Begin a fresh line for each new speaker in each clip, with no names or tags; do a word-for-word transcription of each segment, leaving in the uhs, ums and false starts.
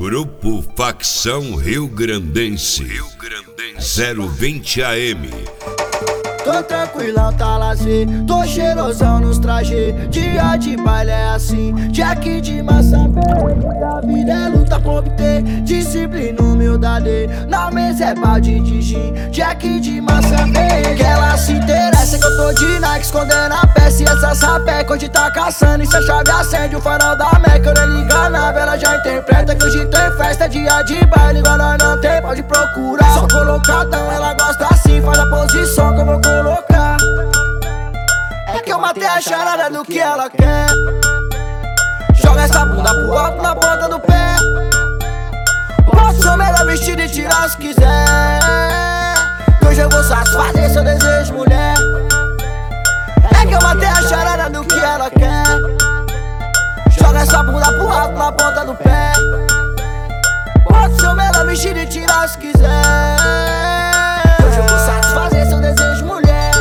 Grupo Facção Rio Grandense, Rio Grandense zero vinte A M.
Tô tranquilão, tá lazer, tô cheirosão nos trajes. Dia de baile é assim, Jack de massa verde. A vida é luta pra obter disciplina, humildade. Na mesa é balde de gin, Jack de massa verde. Que ela se interessa que eu tô de Nike, escondendo a peça e essa sapeca. Hoje tá caçando e se a chave acende o farol da Meca. Eu nem liga nave, ela já interpreta que hoje tem festa. Dia de baile, igual nós não tem, pode procurar. Só colocadão, ela gosta assim, faz a posição que eu vou colocar. É que eu matei a charada do que ela quer. Joga essa bunda pro alto na ponta do pé. Posso ser melhor vestido e tirar se quiser. Que hoje eu vou satisfazer seu desejo, mulher. É que eu matei a charada do que ela quer. Joga essa bunda pro alto na ponta do pé. Posso ser melhor vestido e tirar se quiser. Que hoje eu vou satisfazer seu desejo, mulher.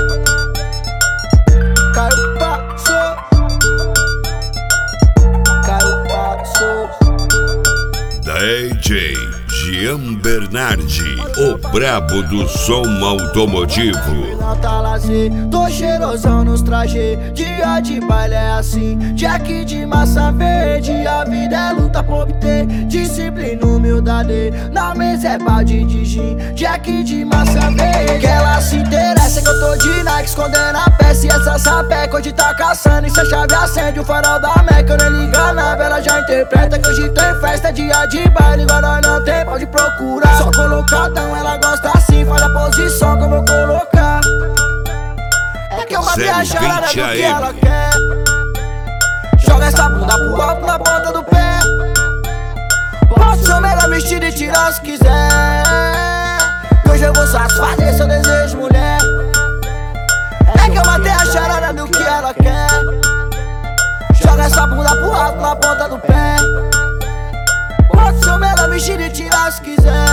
Caio Passo, Caio Passo.
D J Gian Bernardi, o brabo do som automotivo.
Tá lazer, tô cheirosão nos trajes. Dia de baile é assim, Jack de massa verde. A vida é luta pra obter disciplina, humildade. Na mesa é balde de gin, Jack de massa verde. Que ela se interessa que eu tô de Nike, escondendo a peça e essa sapeca. Hoje tá caçando e se a chave acende o farol da Meca. Eu nem liga nave, ela já interpreta que hoje tem festa. Dia de baile, igual nós não tem, pode procurar. Só colocadão, ela gosta assim, faz a posição que eu vou colocar. É que eu matei a charada do que ela quer. Joga essa bunda pro alto na ponta do pé. Posso ser melhor vestido e tirar se quiser. Que hoje eu vou satisfazer seu desejo, mulher. É que eu matei a charada do que ela quer. Joga essa bunda pro alto na ponta do pé. Posso ser melhor vestido e tirar se quiser.